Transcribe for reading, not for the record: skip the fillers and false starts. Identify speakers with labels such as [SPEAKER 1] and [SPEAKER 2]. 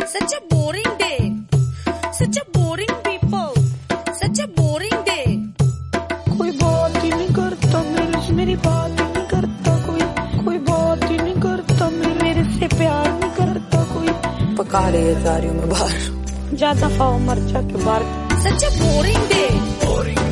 [SPEAKER 1] Such a boring day. Such a boring people. Such a boring day.
[SPEAKER 2] कोई बात ही नहीं करता मेरे से, मेरी बात ही नहीं करता कोई बात ही नहीं करता मेरे से, प्यार नहीं करता कोई।
[SPEAKER 3] पका रही है जा रही हूँ मैं बाहर,
[SPEAKER 2] ज्यादा खाओ मर जा के बाहर।
[SPEAKER 1] Such a boring day.